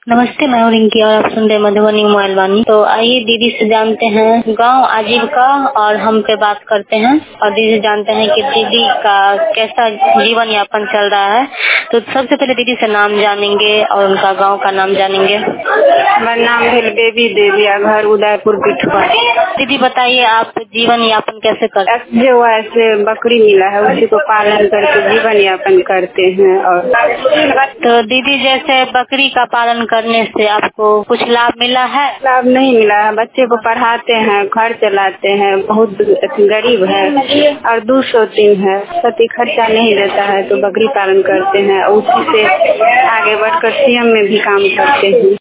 नमस्ते, मैं हूँ रिंकी और आप सुन रहे मधुबनी मोबाइल वाणी। तो आइए दीदी से जानते हैं गांव आजीविका और हम पे बात करते हैं और दीदी से जानते हैं कि दीदी का कैसा जीवन यापन चल रहा है। तो सबसे पहले दीदी से नाम जानेंगे और उनका गांव का नाम जानेंगे। मेरा नाम है बेबी देविया, घर उदयपुर बिठवा। दीदी बताइए आप जीवन यापन कैसे करते हैं? जो ऐसे बकरी मिला है उसी को पालन करके जीवन यापन करते हैं। और तो दीदी जैसे बकरी का पालन करने से आपको कुछ लाभ मिला है? लाभ नहीं मिला है, बच्चे को पढ़ाते हैं, घर चलाते हैं, बहुत गरीब है और 203 है, पति खर्चा नहीं देता है तो बकरी पालन करते हैं और उसी से आगे बढ़कर सीएम में भी काम करते हैं।